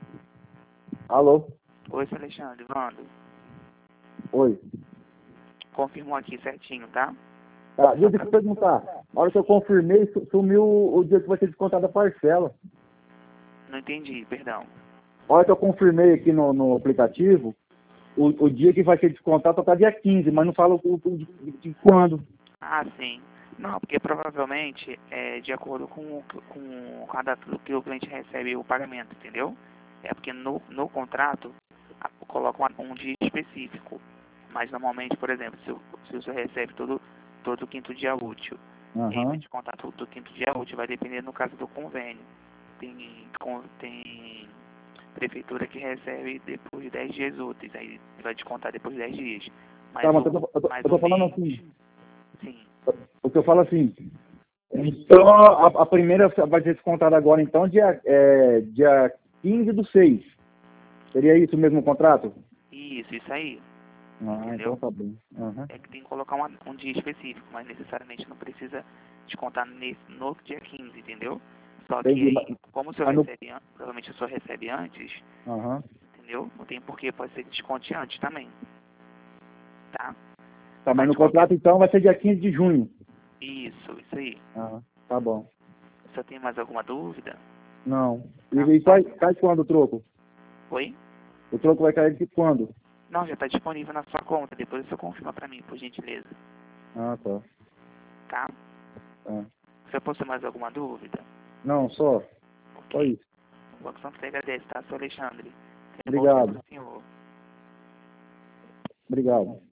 Alô? Oi, seu Alexandre, Vando. Oi. Confirmou aqui certinho, tá? Ah, deixa eu te perguntar. A hora que eu confirmei, sumiu o dia que vai ser descontada a parcela. Não entendi, perdão. A hora que eu confirmei aqui no aplicativo, o dia que vai ser descontado só tá dia 15, mas não fala de quando. Ah, sim. Não, porque provavelmente é de acordo com a data do que o cliente recebe o pagamento, entendeu? É porque no contrato coloca um dia específico. Mas normalmente, por exemplo, se o senhor recebe todo quinto dia útil, e aí vai Aham. descontar todo quinto dia útil, vai depender no caso do convênio. Tem prefeitura que recebe depois de 10 dias úteis, aí vai descontar depois de 10 dias. Tá, Mas mas eu mas tô o falando mês, assim. sim. O que eu falo assim. Então, a primeira vai ser descontada agora, então, dia 15/6. Seria isso mesmo o contrato? Isso aí. Ah, então Entendeu? tá bem. Aham. É que tem que colocar um dia específico, mas necessariamente não precisa descontar no dia 15, entendeu? Só que Entendi. aí, como o senhor Mas no... recebe, provavelmente o senhor recebe antes, Aham. entendeu? Não tem porquê, pode ser que desconte antes também, tá? Tá, mas Mas no de qualquer... contrato, então, vai ser dia 15 de junho. Isso aí. Ah, tá bom. O senhor tem mais alguma dúvida? Não. Não? E Não? cai quando o troco? Oi? O troco vai cair de quando? Não, já está disponível na sua conta, depois o senhor confirma pra mim, por gentileza, Ah, tá. tá? Tá. O senhor possui mais alguma dúvida? Não, só Ok. isso. Boa que você agradece, tá, seu Alexandre? Tenha um bom dia Obrigado. pro senhor. Obrigado.